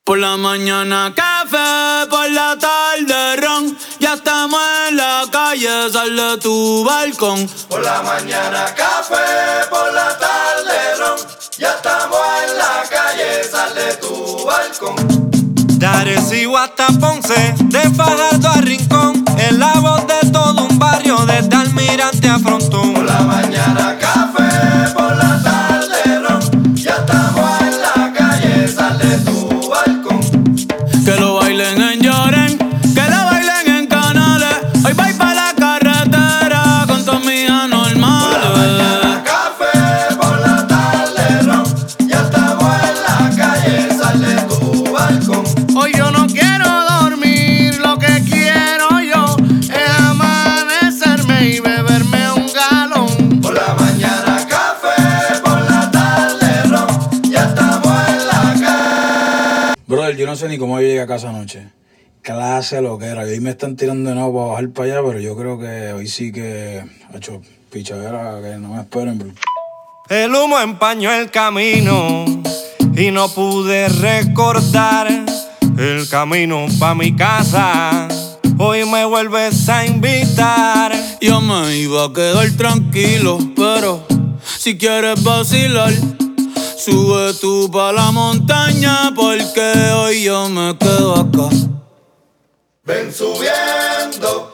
Por la mañana café, por la tarde ron. Ya estamos en la calle, sal de tu balcón. Por la mañana café, por la tarde ron. Ya estamos en la calle, sal de tu balcón. De Arecibo hasta Ponce, de Fajardo a Rincón, es la voz de todo un barrio, desde Almirante a Frontón. Por la mañana café, por la tarde ron. Ya estamos en la calle, sal de tu balcón. Que lo bailen en Lloren, que lo bailen en Canales. Hoy voy pa' la carretera con todas mis anormales. Por la mañana café, por la tarde ron. Ya estamos en la calle, sal de tu balcón. Hoy yo no quiero dormir, lo que quiero yo es amanecerme y beberme un galón. Por la mañana café, por la tarde ron. Ya estamos en la calle. Brother, yo no sé ni cómo yo llegué a casa anoche. Clase lo que era. Y hoy me están tirando de nuevo para bajar para allá, pero yo creo que hoy sí que ha hecho pichadera, que no me esperen, bro. El humo empañó el camino y no pude recordar el camino pa' mi casa. Hoy me vuelves a invitar. Yo me iba a quedar tranquilo, pero si quieres vacilar, sube tú pa' la montaña, porque hoy yo me quedo acá. Ven subiendo,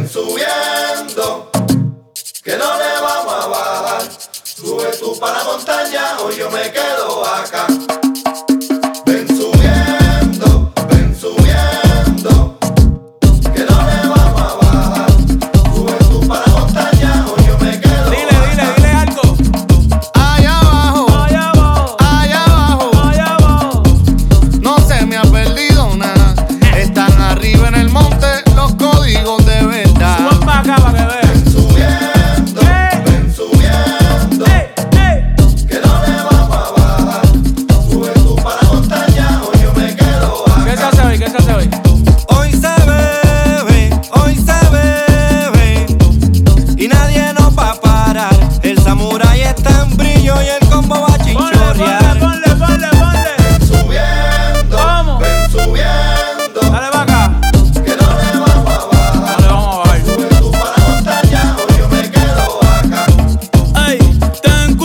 que no le vamos a bajar. Sube tú para la montaña, hoy yo me quedo acá. Ven subiendo, que no le vamos a bajar. Sube tú para la montaña, hoy yo me quedo acá. Dile algo. Allá abajo, allá abajo, allá abajo, allá abajo. No se me ha perdido nada. Están arriba en el monte los códigos de verdad. Suban pa' acá pa' que vean. Ven subiendo, que no le vamos a bajar. Sube tú para la montaña, hoy yo me quedo acá. ¿Qué se hace hoy? ¿Qué se hace hoy? Hoy se bebe y nadie nos va a parar. El samurái está en brillo y el combo va a chinchorrear. Ponle. Subiendo, Vamos. ven subiendo, Dale pa' acá. que no le vamos a bajar. Dale, vamos a bajar. Sube tú para la montaña, hoy yo me quedo acá. Ey, ten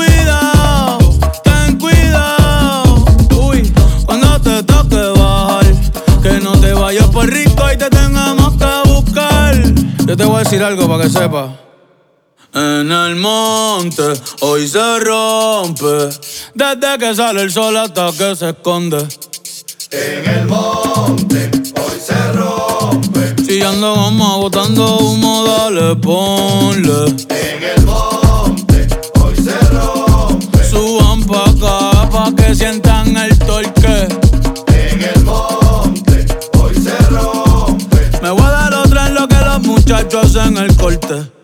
cuidado. Uy, cuando te toque bajar, que no te vayas por rico y te tengamos que buscar. Yo te voy a decir algo para que sepas. En el monte hoy se rompe, desde que sale el sol hasta que se esconde. En el monte hoy se rompe. Si ando goma botando humo, dale, ponle. En el monte hoy se rompe. Suban pa' acá pa' que sientan el torque. En el monte hoy se rompe. Me voy a dar otra en lo que los muchachos hacen el corte.